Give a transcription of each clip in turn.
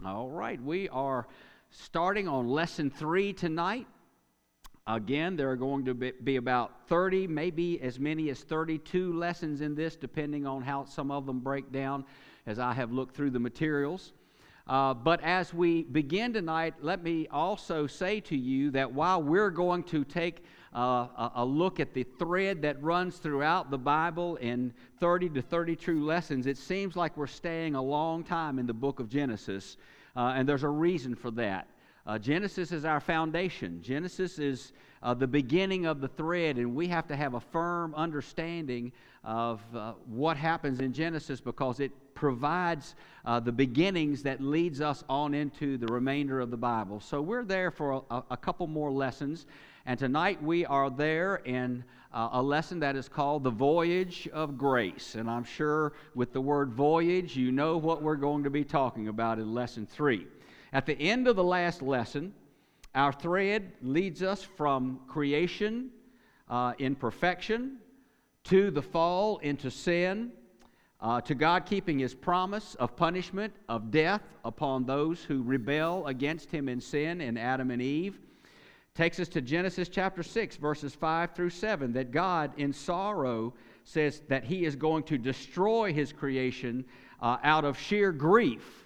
All right, we are starting on lesson 3 tonight. Again, there are going to be about 30, maybe as many as 32 lessons in this, depending on how some of them break down as I have looked through the materials. But as we begin tonight, let me also say to you that while we're going to take a look at the thread that runs throughout the Bible in 30 to 32 lessons, it seems like we're staying a long time in the book of Genesis, and there's a reason for that. Genesis is our foundation. Genesis is the beginning of the thread, and we have to have a firm understanding of what happens in Genesis because it provides the beginnings that leads us on into the remainder of the Bible. So we're there for a couple more lessons, and tonight we are there in a lesson that is called The Voyage of Grace. And I'm sure with the word voyage, you know what we're going to be talking about in lesson 3. At the end of the last lesson, our thread leads us from creation in perfection to the fall into sin, to God keeping His promise of punishment, of death upon those who rebel against Him in sin in Adam and Eve. Takes us to Genesis chapter 6, verses 5 through 7, that God in sorrow says that He is going to destroy His creation out of sheer grief.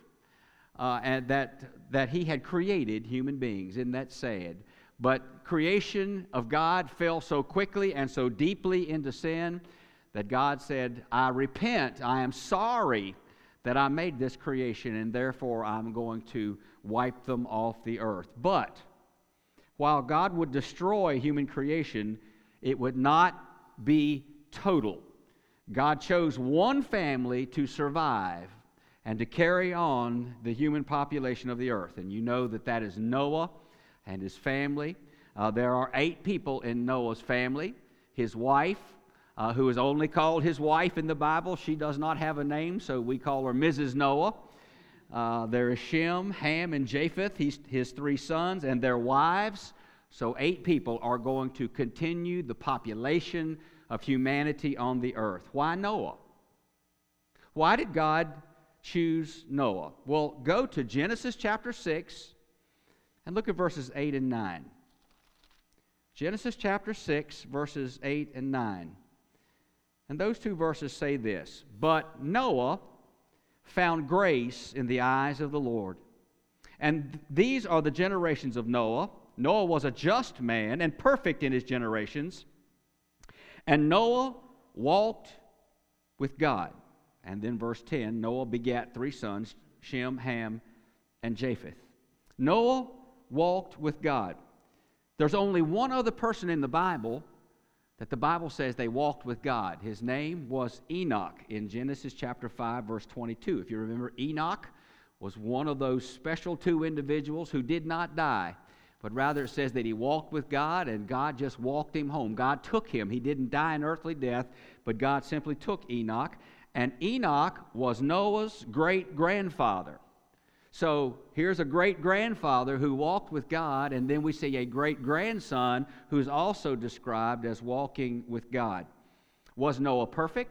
And that He had created human beings. Isn't that sad? But creation of God fell so quickly and so deeply into sin that God said, I repent, I am sorry that I made this creation, and therefore I'm going to wipe them off the earth. But while God would destroy human creation, it would not be total. God chose one family to survive and to carry on the human population of the earth. And you know that is Noah and his family. There are 8 people in Noah's family. His wife, who is only called his wife in the Bible, she does not have a name, so we call her Mrs. Noah. There is Shem, Ham, and Japheth, his 3 sons, and their wives. So 8 people are going to continue the population of humanity on the earth. Why Noah? Why did God choose Noah? Well, go to Genesis chapter 6 and look at verses 8 and 9. Genesis chapter 6, verses 8 and 9. And those 2 verses say this: But Noah found grace in the eyes of the Lord. And these are the generations of Noah. Noah was a just man and perfect in his generations. And Noah walked with God. And then verse 10, Noah begat 3 sons, Shem, Ham, and Japheth. Noah walked with God. There's only one other person in the Bible that the Bible says they walked with God. His name was Enoch in Genesis chapter 5, verse 22. If you remember, Enoch was one of those special 2 individuals who did not die, but rather it says that he walked with God and God just walked him home. God took him. He didn't die an earthly death, but God simply took Enoch. And Enoch was Noah's great-grandfather. So here's a great-grandfather who walked with God, and then we see a great-grandson who's also described as walking with God. Was Noah perfect?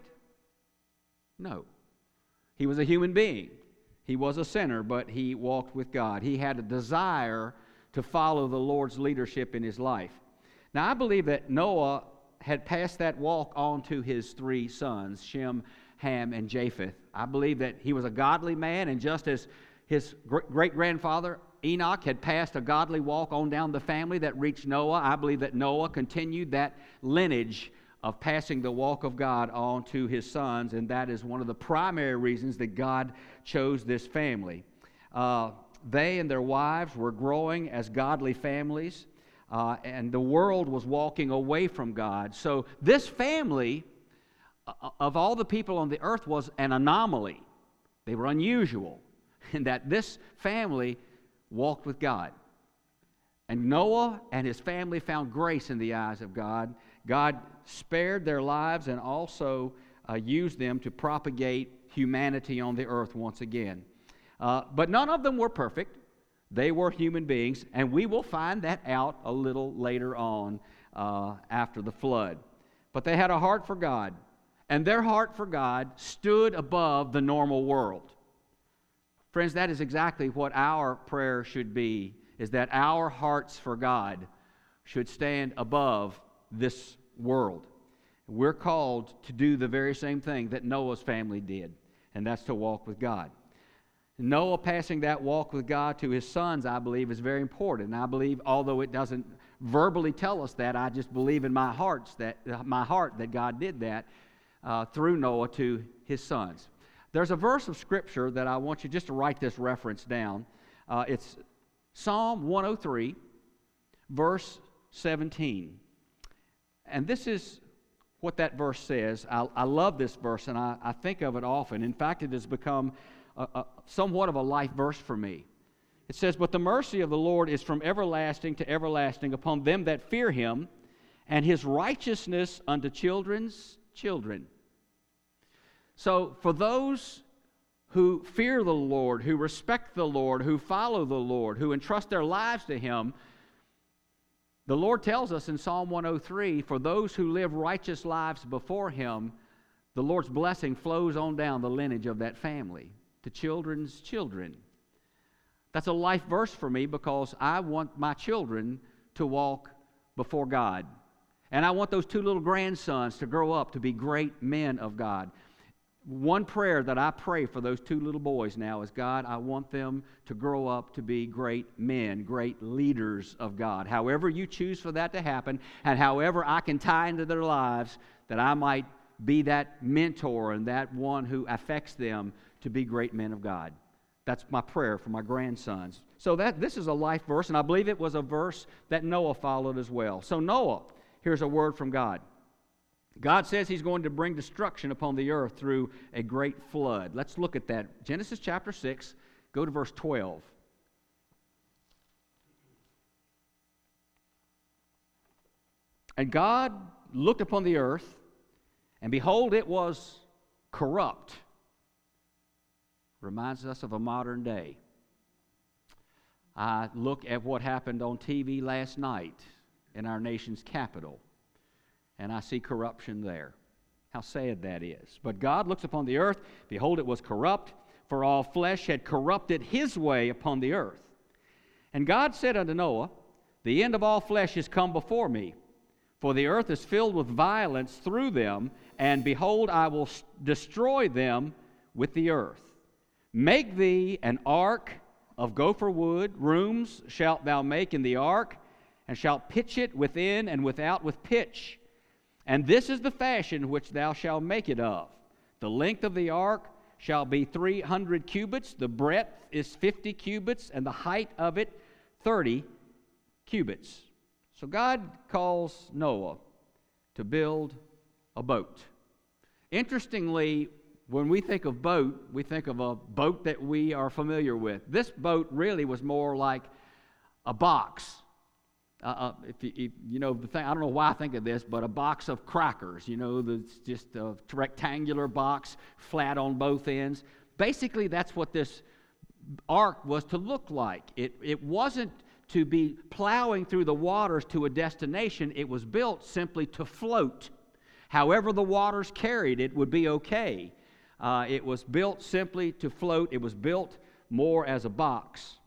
No. He was a human being. He was a sinner, but he walked with God. He had a desire to follow the Lord's leadership in his life. Now, I believe that Noah had passed that walk on to his 3 sons, Shem, Ham, and Japheth. I believe that he was a godly man, and just as his great-grandfather Enoch had passed a godly walk on down the family that reached Noah, I believe that Noah continued that lineage of passing the walk of God on to his sons, and that is one of the primary reasons that God chose this family. They and their wives were growing as godly families, and the world was walking away from God. So this family, of all the people on the earth, was an anomaly. They were unusual in that this family walked with God. And Noah and his family found grace in the eyes of God. God spared their lives and also used them to propagate humanity on the earth once again. But none of them were perfect. They were human beings, and we will find that out a little later on after the flood. But they had a heart for God. And their heart for God stood above the normal world. Friends, that is exactly what our prayer should be, is that our hearts for God should stand above this world. We're called to do the very same thing that Noah's family did, and that's to walk with God. Noah passing that walk with God to his sons, I believe, is very important. And I believe, although it doesn't verbally tell us that, I just believe in my heart that God did that through Noah to his sons. There's a verse of Scripture that I want you just to write this reference down. It's Psalm 103, verse 17. And this is what that verse says. I love this verse, and I think of it often. In fact, it has become somewhat of a life verse for me. It says, "But the mercy of the Lord is from everlasting to everlasting upon them that fear Him, and His righteousness unto children's children." So for those who fear the Lord, who respect the Lord, who follow the Lord, who entrust their lives to Him, the Lord tells us in Psalm 103, for those who live righteous lives before Him, the Lord's blessing flows on down the lineage of that family to children's children. That's a life verse for me because I want my children to walk before God. And I want those two little grandsons to grow up to be great men of God. One prayer that I pray for those two little boys now is, God, I want them to grow up to be great men, great leaders of God. However you choose for that to happen, and however I can tie into their lives, that I might be that mentor and that one who affects them to be great men of God. That's my prayer for my grandsons. So this is a life verse, and I believe it was a verse that Noah followed as well. So Noah, here's a word from God. God says He's going to bring destruction upon the earth through a great flood. Let's look at that. Genesis chapter 6, go to verse 12. "And God looked upon the earth, and behold, it was corrupt." Reminds us of a modern day. I look at what happened on TV last night in our nation's capital, and I see corruption there. How sad that is. "But God looks upon the earth, behold, it was corrupt, for all flesh had corrupted his way upon the earth. And God said unto Noah, The end of all flesh is come before me, for the earth is filled with violence through them, and behold, I will destroy them with the earth. Make thee an ark of gopher wood, rooms shalt thou make in the ark, and shalt pitch it within and without with pitch. And this is the fashion which thou shalt make it of. The length of the ark shall be 300 cubits, the breadth is 50 cubits, and the height of it 30 cubits. So God calls Noah to build a boat. Interestingly, when we think of boat, we think of a boat that we are familiar with. This boat really was more like a box. If you know the thing, I don't know why I think of this, but a box of crackers. You know, it's just a rectangular box, flat on both ends. Basically, that's what this ark was to look like. It wasn't to be plowing through the waters to a destination. It was built simply to float. However the waters carried it would be okay. It was built simply to float. It was built more as a box.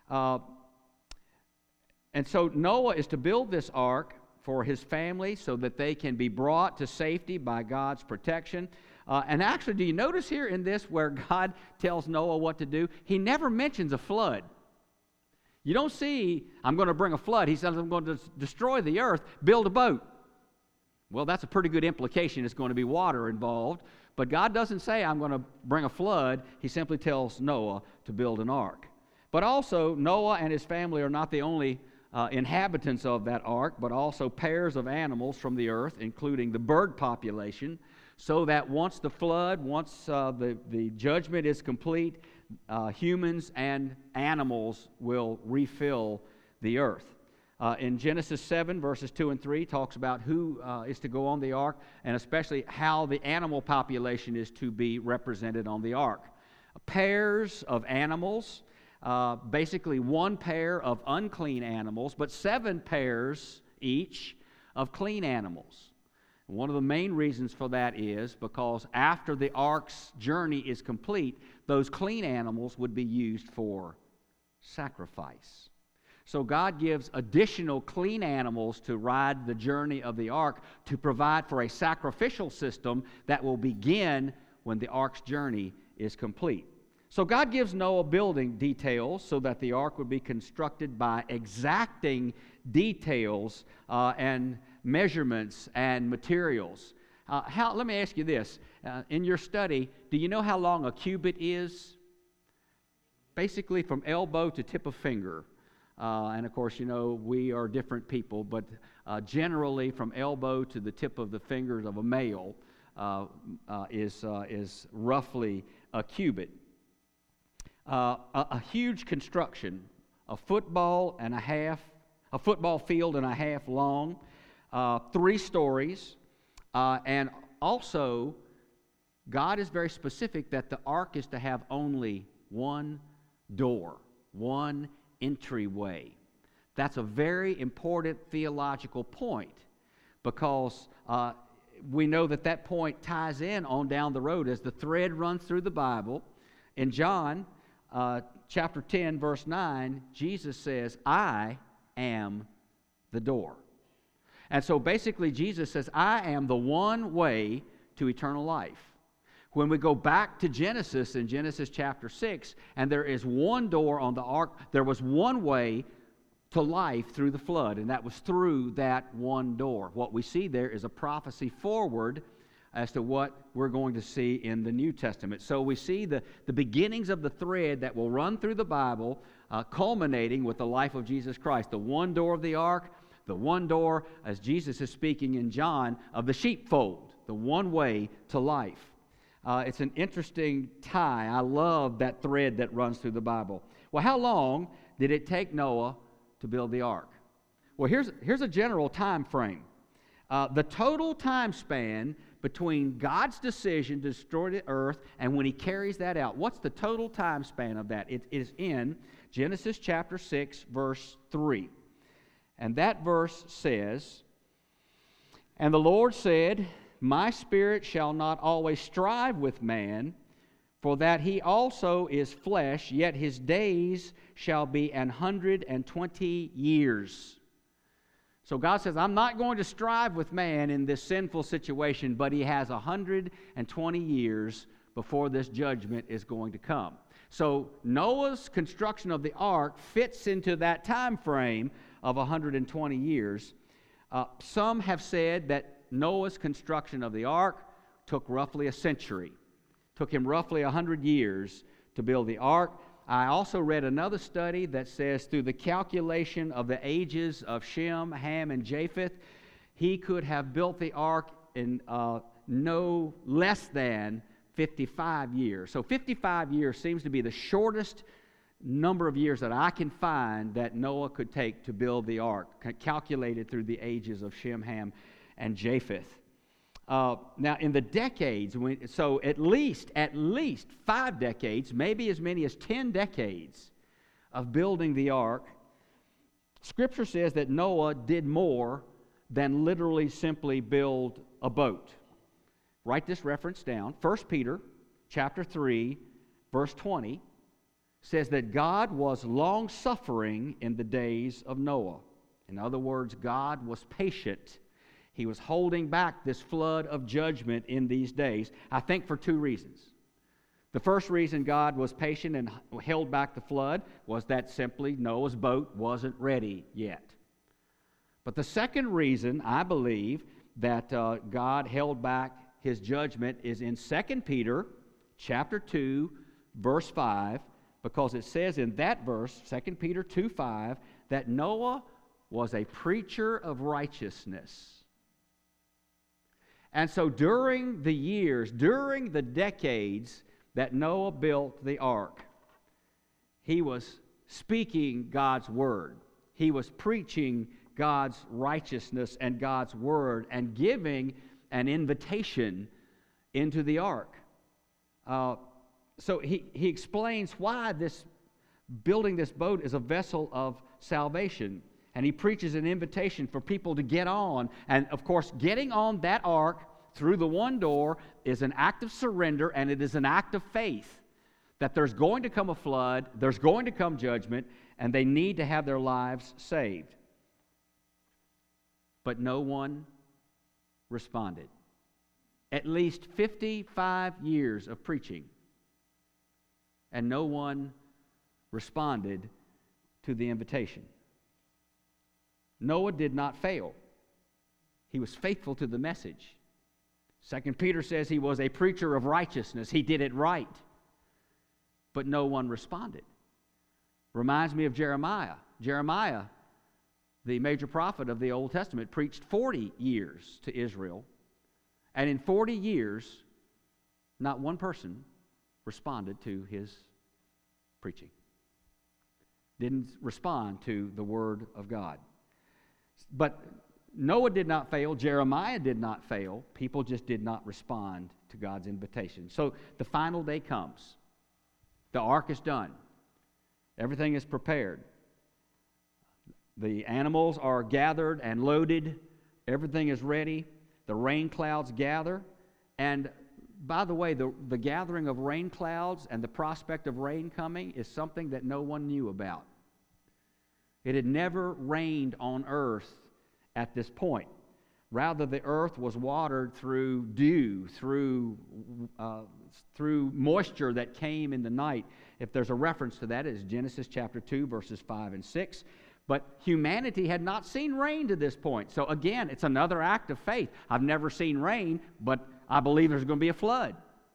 And so Noah is to build this ark for his family so that they can be brought to safety by God's protection. And actually, do you notice here in this where God tells Noah what to do? He never mentions a flood. You don't see, I'm going to bring a flood. He says, I'm going to destroy the earth, build a boat. Well, that's a pretty good implication. It's going to be water involved. But God doesn't say, I'm going to bring a flood. He simply tells Noah to build an ark. But also, Noah and his family are not the only inhabitants of that ark, but also pairs of animals from the earth, including the bird population, so that once the flood, once the judgment is complete, humans and animals will refill the earth. In Genesis 7, verses 2 and 3, talks about who is to go on the ark, and especially how the animal population is to be represented on the ark. Pairs of animals, basically one pair of unclean animals, but 7 pairs each of clean animals. One of the main reasons for that is because after the ark's journey is complete, those clean animals would be used for sacrifice. So God gives additional clean animals to ride the journey of the ark to provide for a sacrificial system that will begin when the ark's journey is complete. So God gives Noah building details so that the ark would be constructed by exacting details and measurements and materials. Let me ask you this. In your study, do you know how long a cubit is? Basically from elbow to tip of finger. And of course, you know, we are different people, but generally from elbow to the tip of the fingers of a male is roughly a cubit. A huge construction, a football field and a half long, 3 stories, and also God is very specific that the ark is to have only one door, one entryway. That's a very important theological point because we know that point ties in on down the road as the thread runs through the Bible. In John chapter 10, verse 9, Jesus says, I am the door. And so basically Jesus says, I am the one way to eternal life. When we go back to Genesis, in Genesis chapter 6, and there is one door on the ark, there was one way to life through the flood, and that was through that one door. What we see there is a prophecy forward as to what we're going to see in the New Testament. So we see the beginnings of the thread that will run through the Bible, culminating with the life of Jesus Christ. The one door of the ark, the one door, as Jesus is speaking in John, of the sheepfold, the one way to life. It's an interesting tie. I love that thread that runs through the Bible. Well, how long did it take Noah to build the ark? Well, here's a general time frame. The total time span between God's decision to destroy the earth and when he carries that out, what's the total time span of that? It is in Genesis chapter 6, verse 3. And that verse says, And the Lord said, My spirit shall not always strive with man, for that he also is flesh, yet his days shall be 120 years. So God says, I'm not going to strive with man in this sinful situation, but he has 120 years before this judgment is going to come. So Noah's construction of the ark fits into that time frame of 120 years. Some have said that Noah's construction of the ark took roughly a century. Took him roughly 100 years to build the ark. I also read another study that says through the calculation of the ages of Shem, Ham, and Japheth, he could have built the ark in no less than 55 years. So 55 years seems to be the shortest number of years that I can find that Noah could take to build the ark, calculated through the ages of Shem, Ham, and Japheth. Now, in the decades, so at least 5 decades, maybe as many as 10 decades of building the ark, Scripture says that Noah did more than literally simply build a boat. Write this reference down. 1 Peter chapter 3, verse 20 says that God was long-suffering in the days of Noah. In other words, God was patient. He was holding back this flood of judgment in these days, I think for 2 reasons. The first reason God was patient and held back the flood was that simply Noah's boat wasn't ready yet. But the second reason, I believe, that God held back his judgment is in 2 Peter chapter 2, verse 5, because it says in that verse, 2 Peter 2:5, that Noah was a preacher of righteousness. And so during the decades that Noah built the ark, he was speaking God's word. He was preaching God's righteousness and God's word and giving an invitation into the ark. So he explains why building this boat is a vessel of salvation. and he preaches an invitation for people to get on. And, of course, getting on that ark through the one door is an act of surrender, and it is an act of faith that there's going to come a flood, there's going to come judgment, and they need to have their lives saved. But no one responded. At least 55 years of preaching, and no one responded to the invitation. Noah did not fail. He was faithful to the message. 2 Peter says he was a preacher of righteousness. He did it right. But no one responded. Reminds me of Jeremiah. Jeremiah, the major prophet of the Old Testament, preached 40 years to Israel. And in 40 years, not one person responded to his preaching. Didn't respond to the Word of God. But Noah did not fail. Jeremiah did not fail. People just did not respond to God's invitation. So the final day comes. The ark is done. Everything is prepared. The animals are gathered and loaded. Everything is ready. The rain clouds gather. And by the way, the gathering of rain clouds and the prospect of rain coming is something that no one knew about. It had never rained on earth at this point. Rather, the earth was watered through dew, through moisture that came in the night. If there's a reference to that, it is Genesis chapter 2, verses 5 and 6. But humanity had not seen rain to this point. So again, it's another act of faith. I've never seen rain, but I believe there's going to be a flood.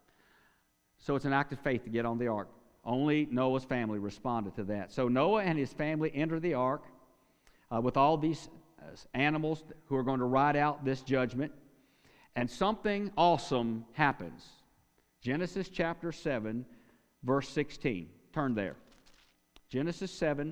So it's an act of faith to get on the ark. Only Noah's family responded to that. So Noah and his family enter the ark with all these animals who are going to ride out this judgment. And something awesome happens. Genesis chapter 7, verse 16. Turn there. Genesis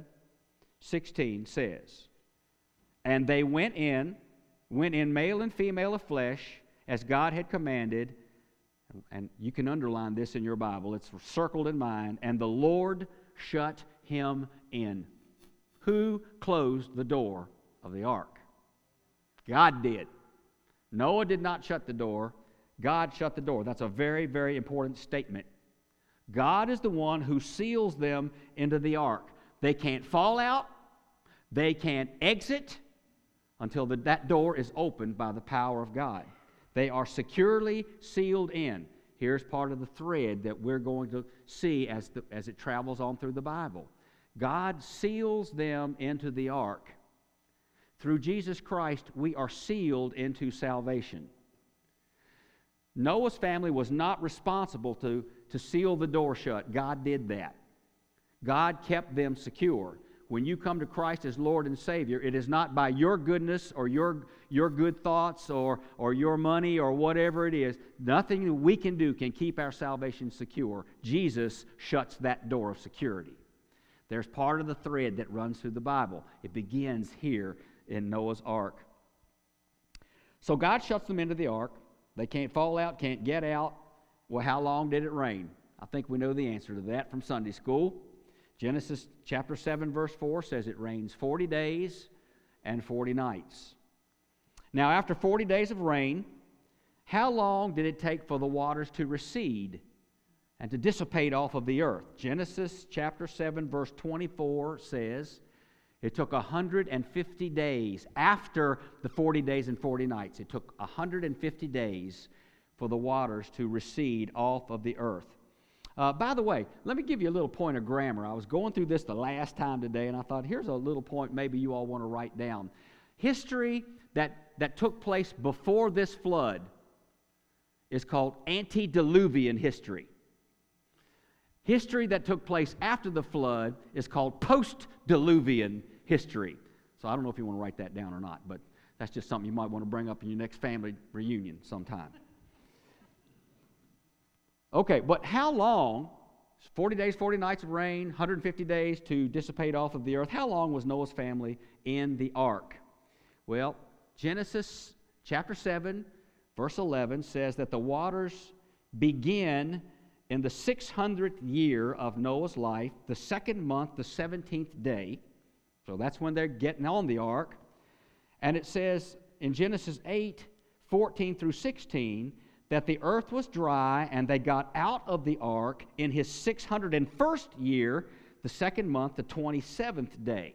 7:16 says, "And they went in male and female of flesh, as God had commanded." And you can underline this in your Bible. It's circled in mine. "And the Lord shut him in." Who closed the door of the ark? God did. Noah did not shut the door. God shut the door. That's a very, very important statement. God is the one who seals them into the ark. They can't fall out. They can't exit until that door is opened by the power of God. They are securely sealed in. Here's part of the thread that we're going to see as it travels on through the Bible. God seals them into the ark. Through Jesus Christ, we are sealed into salvation. Noah's family was not responsible to seal the door shut. God did that. God kept them secure. When you come to Christ as Lord and Savior, it is not by your goodness or your good thoughts or your money or whatever it is. Nothing that we can do can keep our salvation secure. Jesus shuts that door of security. There's part of the thread that runs through the Bible. It begins here in Noah's ark. So God shuts them into the ark. They can't fall out, can't get out. Well, how long did it rain? I think we know the answer to that from Sunday school. Genesis chapter 7, verse 4 says it rains 40 days and 40 nights. Now, after 40 days of rain, how long did it take for the waters to recede and to dissipate off of the earth? Genesis chapter 7, verse 24 says it took 150 days. After the 40 days and 40 nights, it took 150 days for the waters to recede off of the earth. By the way, let me give you a little point of grammar. I was going through this the last time today, and I thought, here's a little point maybe you all want to write down. History that took place before this flood is called antediluvian history. History that took place after the flood is called post-diluvian history. So I don't know if you want to write that down or not, but that's just something you might want to bring up in your next family reunion sometime. Okay, but how long, 40 days, 40 nights of rain, 150 days to dissipate off of the earth, how long was Noah's family in the ark? Well, Genesis chapter 7, verse 11 says that the waters begin in the 600th year of Noah's life, the second month, the 17th day. So that's when they're getting on the ark. And it says in Genesis 8:14 through 16, that the earth was dry, and they got out of the ark in his 601st year, the second month, the 27th day.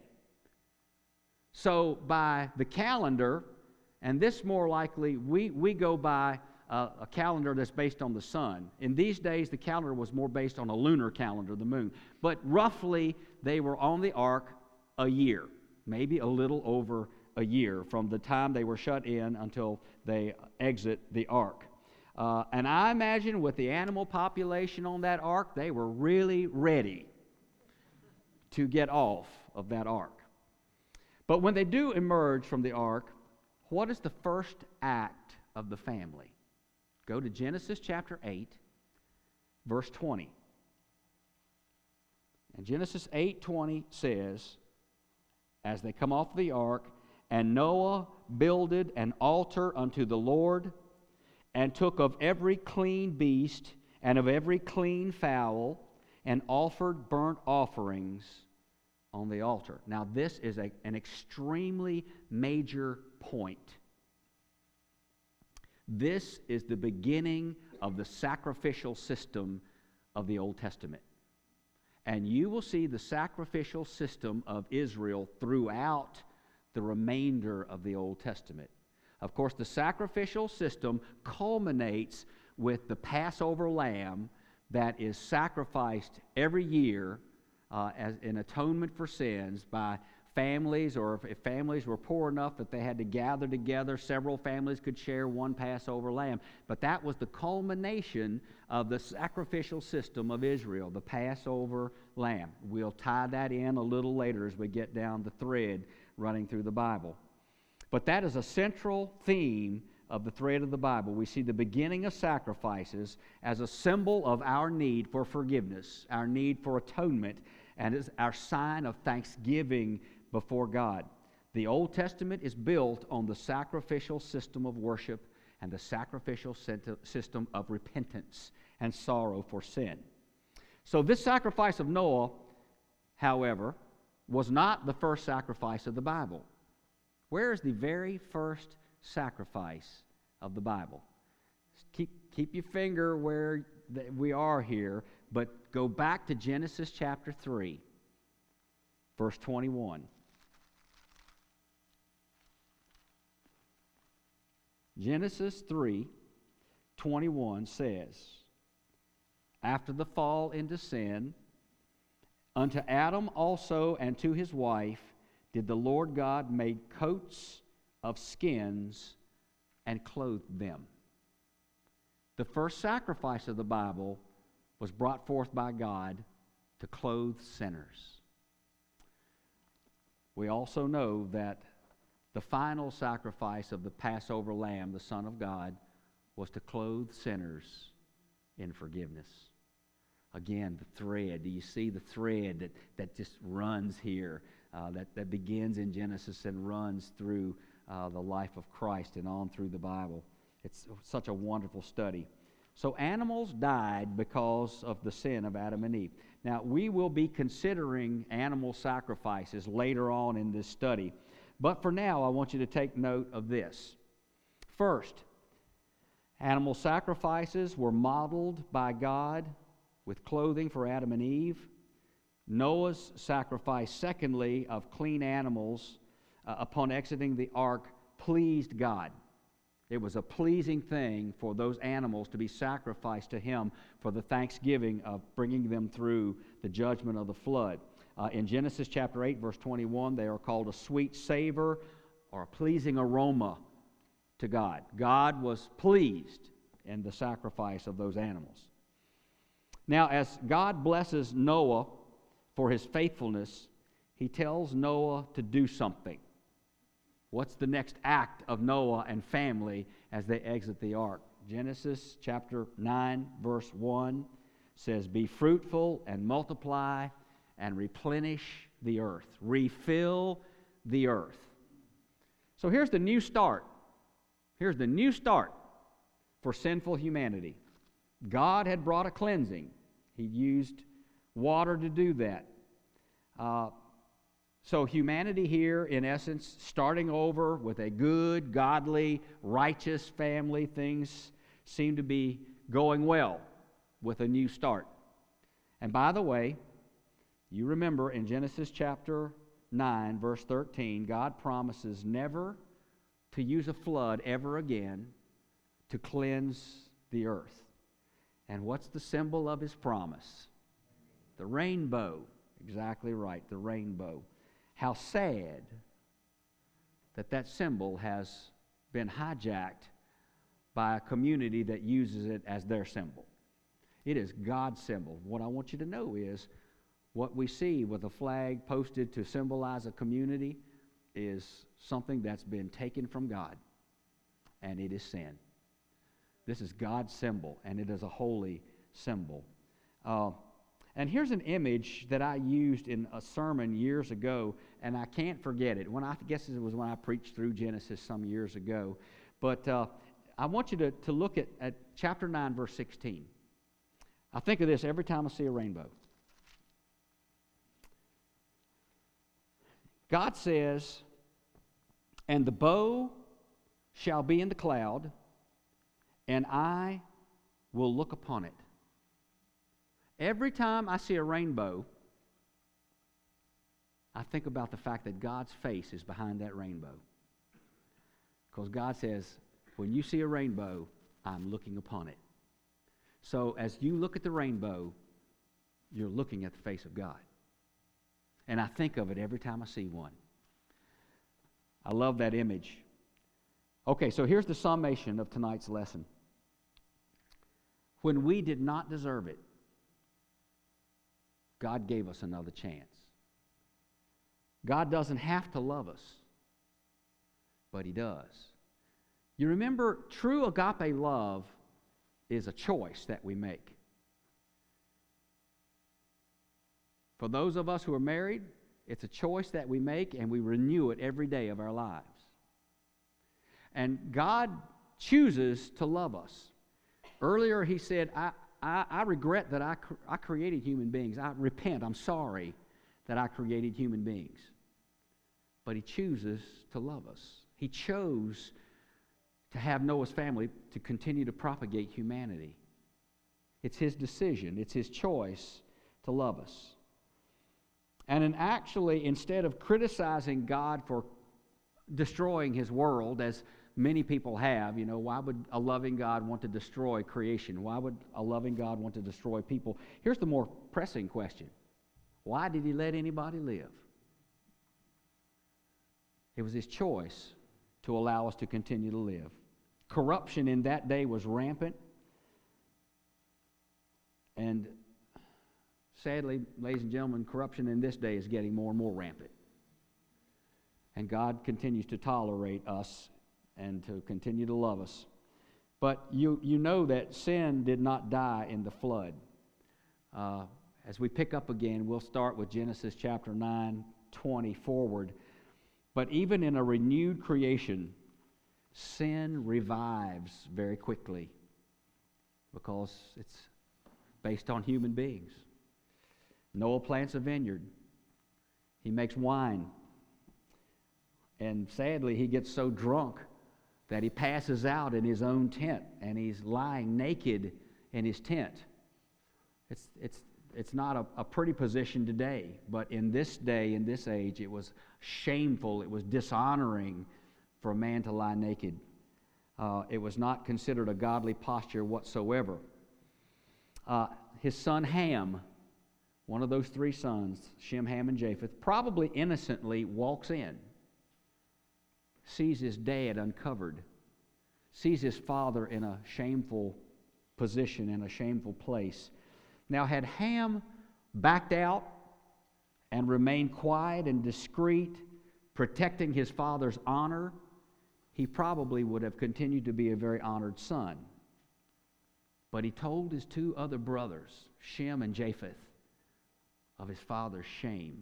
So by the calendar, and this more likely, we go by a calendar that's based on the sun. In these days, the calendar was more based on a lunar calendar, the moon. But roughly, they were on the ark a year, maybe a little over a year, from the time they were shut in until they exit the ark. And I imagine with the animal population on that ark, they were really ready to get off of that ark. But when they do emerge from the ark, what is the first act of the family? Go to Genesis chapter 8, verse 20. And Genesis 8:20 says, as they come off the ark, and Noah builded an altar unto the Lord, and took of every clean beast and of every clean fowl, and offered burnt offerings on the altar. Now this is an extremely major point. This is the beginning of the sacrificial system of the Old Testament. And you will see the sacrificial system of Israel throughout the remainder of the Old Testament. Of course, the sacrificial system culminates with the Passover lamb that is sacrificed every year as an atonement for sins by families, or if families were poor enough that they had to gather together, several families could share one Passover lamb. But that was the culmination of the sacrificial system of Israel, the Passover lamb. We'll tie that in a little later as we get down the thread running through the Bible. But that is a central theme of the thread of the Bible. We see the beginning of sacrifices as a symbol of our need for forgiveness, our need for atonement, and is our sign of thanksgiving before God. The Old Testament is built on the sacrificial system of worship and the sacrificial system of repentance and sorrow for sin. So this sacrifice of Noah, however, was not the first sacrifice of the Bible. Where is the very first sacrifice of the Bible? Keep your finger where we are here, but go back to Genesis chapter 3, verse 21. Genesis 3:21 says, after the fall into sin, unto Adam also and to his wife did the Lord God make coats of skins and clothed them. The first sacrifice of the Bible was brought forth by God to clothe sinners. We also know that the final sacrifice of the Passover lamb, the Son of God, was to clothe sinners in forgiveness. Again, the thread. Do you see the thread that just runs here, that begins in Genesis and runs through the life of Christ and on through the Bible? It's such a wonderful study. So animals died because of the sin of Adam and Eve. Now, we will be considering animal sacrifices later on in this study. But for now, I want you to take note of this. First, animal sacrifices were modeled by God with clothing for Adam and Eve. Noah's sacrifice, secondly, of clean animals upon exiting the ark pleased God. It was a pleasing thing for those animals to be sacrificed to Him for the thanksgiving of bringing them through the judgment of the flood. In Genesis chapter 8, verse 21, they are called a sweet savor or a pleasing aroma to God. God was pleased in the sacrifice of those animals. Now, as God blesses Noah for his faithfulness, He tells Noah to do something. What's the next act of Noah and family as they exit the ark? Genesis chapter 9, verse 1 says, be fruitful and multiply and replenish the earth. Refill the earth. So here's the new start. Here's the new start for sinful humanity. God had brought a cleansing. He used water to do that. So humanity here, in essence, starting over with a good, godly, righteous family, things seem to be going well with a new start. And by the way, you remember in Genesis chapter 9, verse 13, God promises never to use a flood ever again to cleanse the earth. And what's the symbol of his promise? The rainbow. Exactly right, the rainbow. How sad that symbol has been hijacked by a community that uses it as their symbol. It is God's symbol. What I want you to know is what we see with a flag posted to symbolize a community is something that's been taken from God, and it is sin. This is God's symbol, and it is a holy symbol. And here's an image that I used in a sermon years ago, and I can't forget it. I guess it was when I preached through Genesis some years ago. But I want you to look at chapter 9, verse 16. I think of this every time I see a rainbow. God says, "And the bow shall be in the cloud, and I will look upon it." Every time I see a rainbow, I think about the fact that God's face is behind that rainbow. Because God says, when you see a rainbow, I'm looking upon it. So as you look at the rainbow, you're looking at the face of God. And I think of it every time I see one. I love that image. Okay, so here's the summation of tonight's lesson. When we did not deserve it, God gave us another chance. God doesn't have to love us, but He does. You remember, true agape love is a choice that we make. For those of us who are married, it's a choice that we make, and we renew it every day of our lives. And God chooses to love us. Earlier He said, I regret that I created human beings. I repent. I'm sorry that I created human beings. But He chooses to love us. He chose to have Noah's family to continue to propagate humanity. It's His decision. It's His choice to love us. And actually, instead of criticizing God for destroying His world, as many people have, why would a loving God want to destroy creation? Why would a loving God want to destroy people? Here's the more pressing question. Why did He let anybody live? It was His choice to allow us to continue to live. Corruption in that day was rampant. And sadly, ladies and gentlemen, corruption in this day is getting more and more rampant. And God continues to tolerate us and to continue to love us. But you know that sin did not die in the flood. As we pick up again, we'll start with Genesis chapter 9:20 forward. But even in a renewed creation, sin revives very quickly because it's based on human beings. Noah plants a vineyard. He makes wine. And sadly, he gets so drunk that he passes out in his own tent, and he's lying naked in his tent. It's not a pretty position today, but in this day, in this age, it was shameful, it was dishonoring for a man to lie naked. It was not considered a godly posture whatsoever. His son Ham, one of those three sons, Shem, Ham, and Japheth, probably innocently walks in, sees his dad uncovered, sees his father in a shameful position, in a shameful place. Now, had Ham backed out and remained quiet and discreet, protecting his father's honor, he probably would have continued to be a very honored son. But he told his two other brothers, Shem and Japheth, of his father's shame.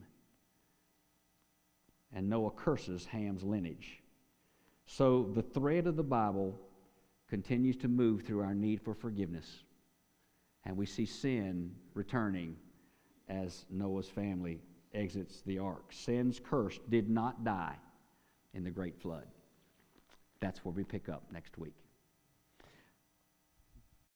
And Noah curses Ham's lineage. So the thread of the Bible continues to move through our need for forgiveness. And we see sin returning as Noah's family exits the ark. Sin's curse did not die in the great flood. That's where we pick up next week.